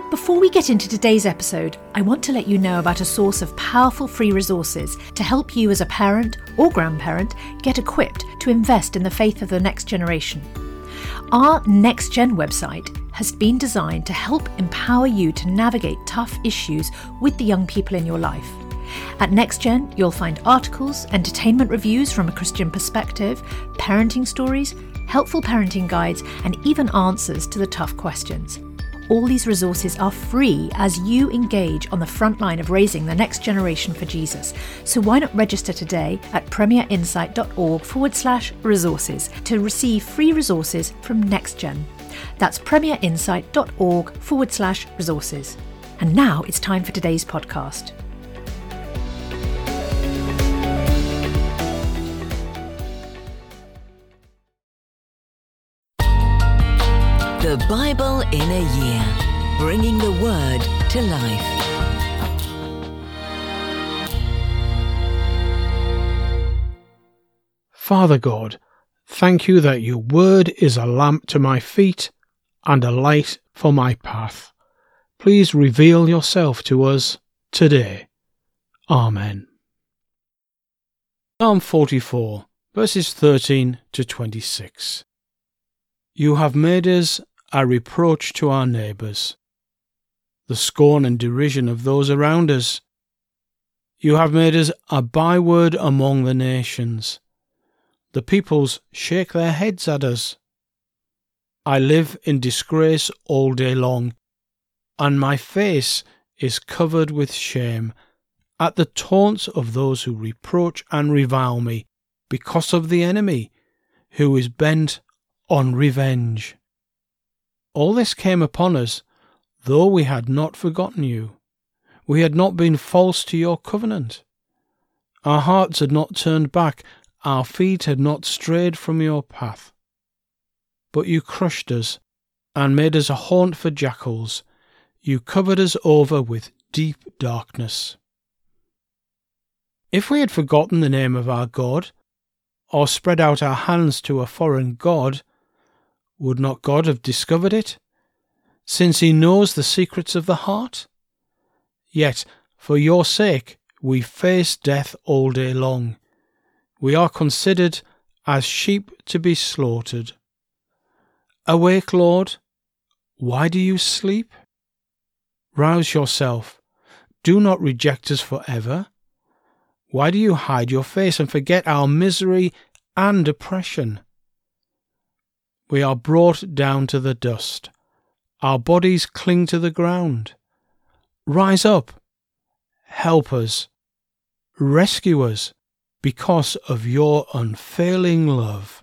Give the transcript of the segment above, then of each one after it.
Before we get into today's episode, I want to let you know about a source of powerful free resources to help you as a parent or grandparent get equipped to invest in the faith of the next generation. Our Next Gen website has been designed to help empower you to navigate tough issues with the young people in your life. At NextGen, you'll find articles, entertainment reviews from a Christian perspective, parenting stories, helpful parenting guides, and even answers to the tough questions. All these resources are free as you engage on the front line of raising the next generation for Jesus. So why not register today at premierinsight.org/resources to receive free resources from NextGen. That's premierinsight.org/resources. And now it's time for today's podcast. The Bible in a Year, bringing the Word to life. Father God, thank you that your Word is a lamp to my feet and a light for my path. Please reveal yourself to us today. Amen. Psalm 44, verses 13 to 26. You have made us a reproach to our neighbours, the scorn and derision of those around us. You have made us a byword among the nations. The peoples shake their heads at us. I live in disgrace all day long, and my face is covered with shame at the taunts of those who reproach and revile me because of the enemy who is bent on revenge. All this came upon us, though we had not forgotten you. We had not been false to your covenant. Our hearts had not turned back, our feet had not strayed from your path. But you crushed us, and made us a haunt for jackals. You covered us over with deep darkness. If we had forgotten the name of our God, or spread out our hands to a foreign god, would not God have discovered it, since he knows the secrets of the heart? Yet, for your sake, we face death all day long. We are considered as sheep to be slaughtered. Awake, Lord, why do you sleep? Rouse yourself, do not reject us forever. Why do you hide your face and forget our misery and oppression? We are brought down to the dust. Our bodies cling to the ground. Rise up. Help us. Rescue us because of your unfailing love.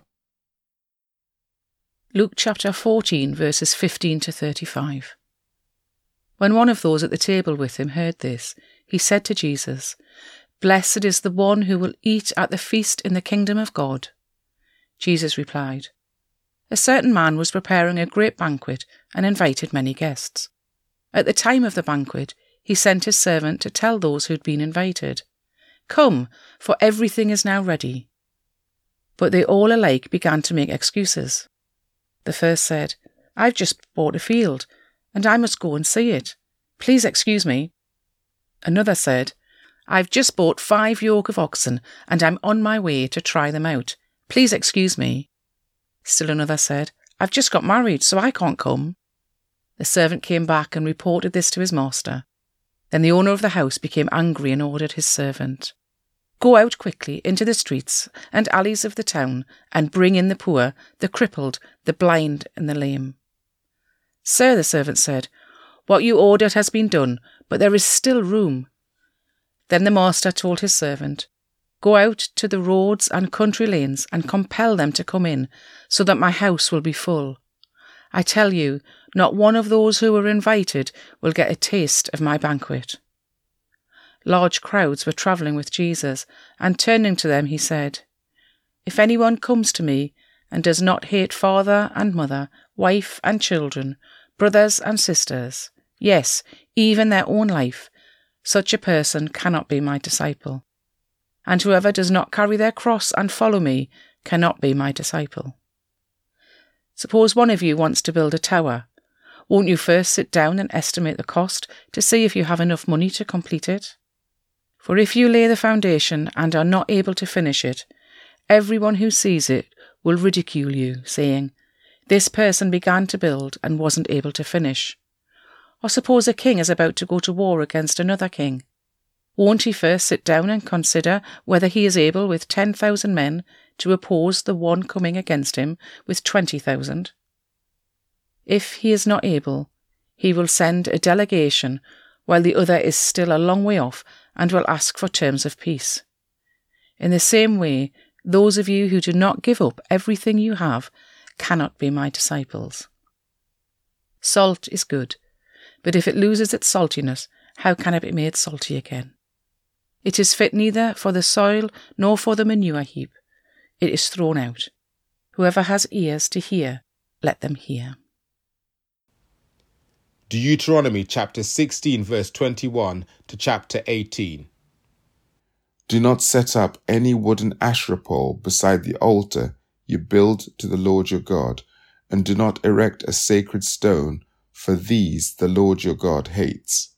Luke chapter 14, verses 15 to 35. When one of those at the table with him heard this, he said to Jesus, "Blessed is the one who will eat at the feast in the kingdom of God." Jesus replied, "A certain man was preparing a great banquet and invited many guests. At the time of the banquet, he sent his servant to tell those who had been invited, 'Come, for everything is now ready.' But they all alike began to make excuses. The first said, 'I've just bought a field, and I must go and see it. Please excuse me.' Another said, 'I've just bought 5 yoke of oxen, and I'm on my way to try them out. Please excuse me.' Still another said, 'I've just got married, so I can't come.' The servant came back and reported this to his master. Then the owner of the house became angry and ordered his servant, 'Go out quickly into the streets and alleys of the town and bring in the poor, the crippled, the blind and the lame.' 'Sir,' the servant said, 'what you ordered has been done, but there is still room.' Then the master told his servant, 'Go out to the roads and country lanes and compel them to come in, so that my house will be full. I tell you, not one of those who were invited will get a taste of my banquet.' Large crowds were travelling with Jesus, and turning to them he said, 'If anyone comes to me and does not hate father and mother, wife and children, brothers and sisters, yes, even their own life, such a person cannot be my disciple. And whoever does not carry their cross and follow me cannot be my disciple. Suppose one of you wants to build a tower. Won't you first sit down and estimate the cost to see if you have enough money to complete it? For if you lay the foundation and are not able to finish it, everyone who sees it will ridicule you, saying, 'This person began to build and wasn't able to finish.' Or suppose a king is about to go to war against another king. Won't he first sit down and consider whether he is able with 10,000 men to oppose the one coming against him with 20,000? If he is not able, he will send a delegation while the other is still a long way off and will ask for terms of peace. In the same way, those of you who do not give up everything you have cannot be my disciples. Salt is good, but if it loses its saltiness, how can it be made salty again? It is fit neither for the soil nor for the manure heap. It is thrown out. Whoever has ears to hear, let them hear." Deuteronomy chapter 16 verse 21 to chapter 18. Do not set up any wooden Asherah pole beside the altar you build to the Lord your God, and do not erect a sacred stone, for these the Lord your God hates.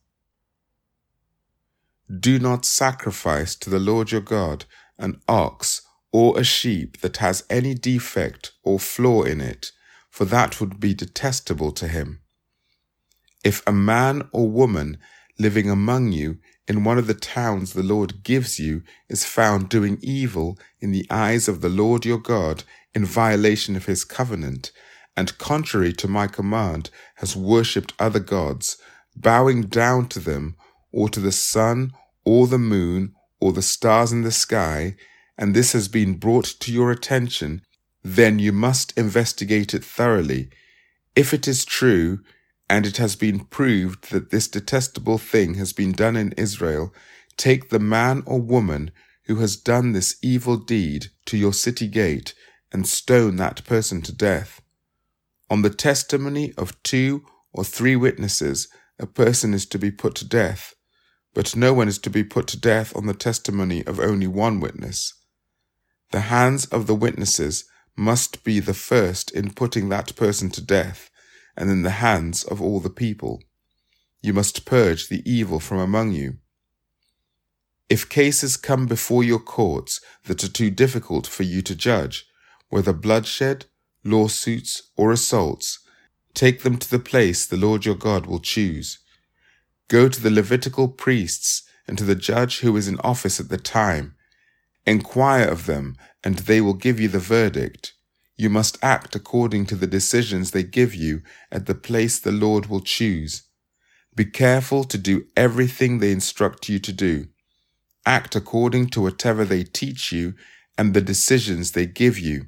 Do not sacrifice to the Lord your God an ox or a sheep that has any defect or flaw in it, for that would be detestable to him. If a man or woman living among you in one of the towns the Lord gives you is found doing evil in the eyes of the Lord your God in violation of his covenant, and contrary to my command has worshipped other gods, bowing down to them, or to the sun, or the moon, or the stars in the sky, and this has been brought to your attention, then you must investigate it thoroughly. If it is true, and it has been proved that this detestable thing has been done in Israel, take the man or woman who has done this evil deed to your city gate, and stone that person to death. On the testimony of 2 or 3 witnesses, a person is to be put to death, but no one is to be put to death on the testimony of only 1 witness. The hands of the witnesses must be the first in putting that person to death, and in the hands of all the people. You must purge the evil from among you. If cases come before your courts that are too difficult for you to judge, whether bloodshed, lawsuits, or assaults, take them to the place the Lord your God will choose. Go to the Levitical priests and to the judge who is in office at the time. Inquire of them, and they will give you the verdict. You must act according to the decisions they give you at the place the Lord will choose. Be careful to do everything they instruct you to do. Act according to whatever they teach you and the decisions they give you.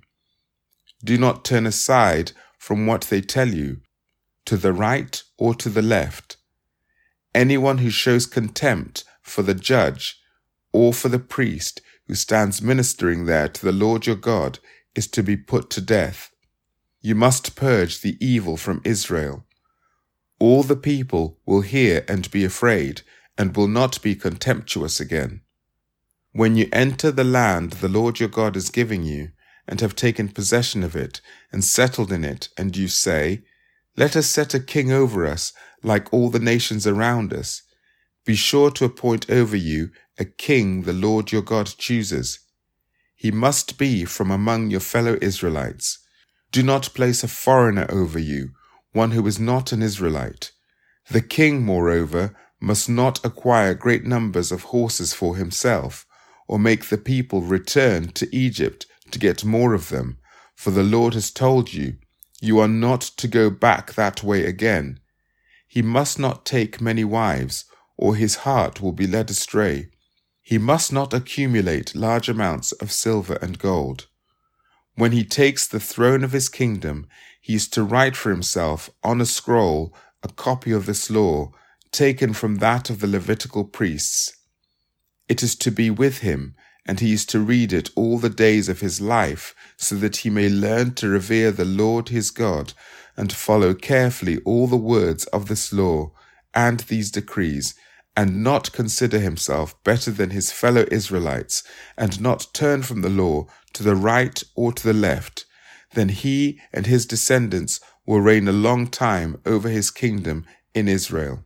Do not turn aside from what they tell you, to the right or to the left. Anyone who shows contempt for the judge or for the priest who stands ministering there to the Lord your God is to be put to death. You must purge the evil from Israel. All the people will hear and be afraid, and will not be contemptuous again. When you enter the land the Lord your God is giving you, and have taken possession of it, and settled in it, and you say, "Let us set a king over us, like all the nations around us," be sure to appoint over you a king the Lord your God chooses. He must be from among your fellow Israelites. Do not place a foreigner over you, one who is not an Israelite. The king, moreover, must not acquire great numbers of horses for himself, or make the people return to Egypt to get more of them, for the Lord has told you, you are not to go back that way again. He must not take many wives, or his heart will be led astray. He must not accumulate large amounts of silver and gold. When he takes the throne of his kingdom, he is to write for himself on a scroll a copy of this law, taken from that of the Levitical priests. It is to be with him, and he is to read it all the days of his life, so that he may learn to revere the Lord his God, and follow carefully all the words of this law and these decrees, and not consider himself better than his fellow Israelites, and not turn from the law to the right or to the left. Then he and his descendants will reign a long time over his kingdom in Israel.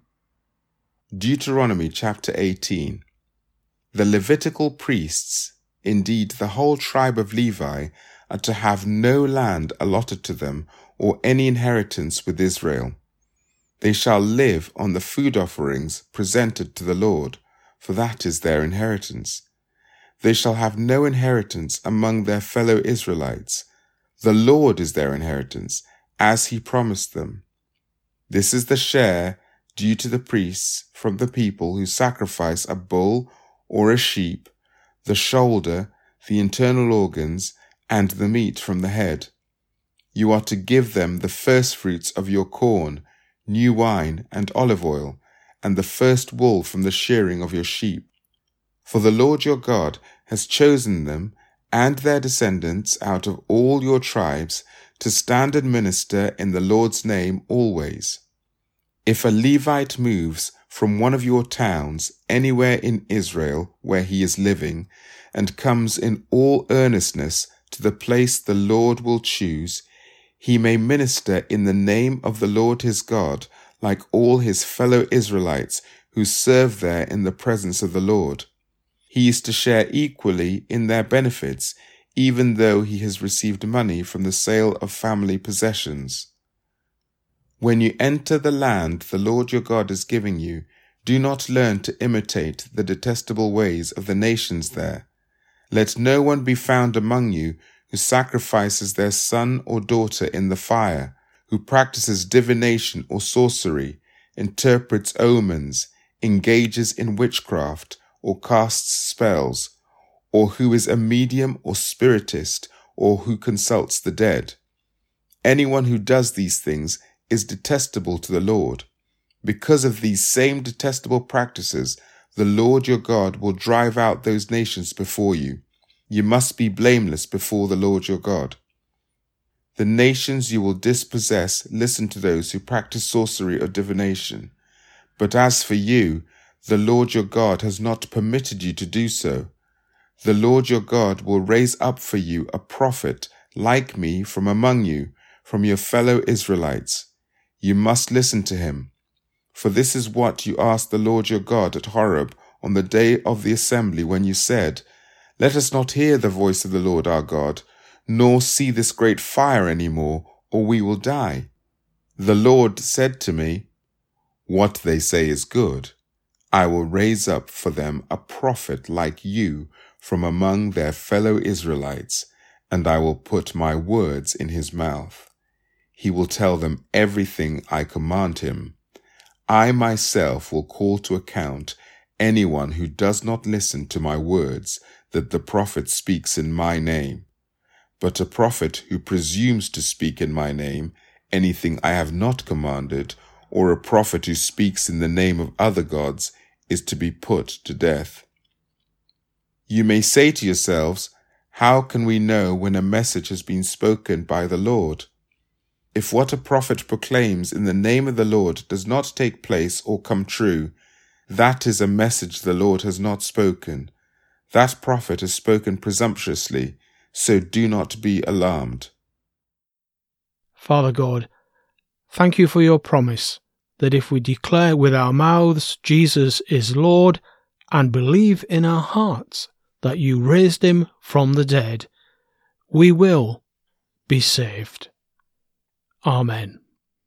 Deuteronomy chapter 18. The Levitical priests, indeed the whole tribe of Levi, are to have no land allotted to them or any inheritance with Israel. They shall live on the food offerings presented to the Lord, for that is their inheritance. They shall have no inheritance among their fellow Israelites. The Lord is their inheritance, as he promised them. This is the share due to the priests from the people who sacrifice a bull or a sheep, the shoulder, the internal organs, and the meat from the head. You are to give them the firstfruits of your corn, new wine, and olive oil, and the first wool from the shearing of your sheep. For the Lord your God has chosen them and their descendants out of all your tribes to stand and minister in the Lord's name always. If a Levite moves from one of your towns anywhere in Israel where he is living, and comes in all earnestness to the place the Lord will choose, he may minister in the name of the Lord his God, like all his fellow Israelites who serve there in the presence of the Lord. He is to share equally in their benefits, even though he has received money from the sale of family possessions. When you enter the land the Lord your God is giving you, do not learn to imitate the detestable ways of the nations there. Let no one be found among you who sacrifices their son or daughter in the fire, who practices divination or sorcery, interprets omens, engages in witchcraft, or casts spells, or who is a medium or spiritist, or who consults the dead. Anyone who does these things is detestable to the Lord. Because of these same detestable practices, the Lord your God will drive out those nations before you. You must be blameless before the Lord your God. The nations you will dispossess listen to those who practice sorcery or divination. But as for you, the Lord your God has not permitted you to do so. The Lord your God will raise up for you a prophet like me from among you, from your fellow Israelites. You must listen to him. For this is what you asked the Lord your God at Horeb on the day of the assembly, when you said, Let us not hear the voice of the Lord our God, nor see this great fire any more, or we will die. The Lord said to me, What they say is good. I will raise up for them a prophet like you from among their fellow Israelites, and I will put my words in his mouth. He will tell them everything I command him. I myself will call to account anyone who does not listen to my words that the prophet speaks in my name. But a prophet who presumes to speak in my name anything I have not commanded, or a prophet who speaks in the name of other gods, is to be put to death. You may say to yourselves, How can we know when a message has been spoken by the Lord? If what a prophet proclaims in the name of the Lord does not take place or come true, that is a message the Lord has not spoken. That prophet has spoken presumptuously, so do not be alarmed. Father God, thank you for your promise that if we declare with our mouths Jesus is Lord and believe in our hearts that you raised him from the dead, we will be saved. Amen.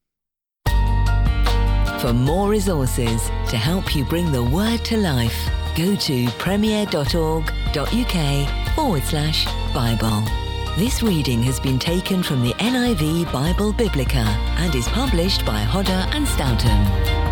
For more resources to help you bring the word to life, go to premier.org.uk/Bible. This reading has been taken from the NIV Bible Biblica and is published by Hodder and Stoughton.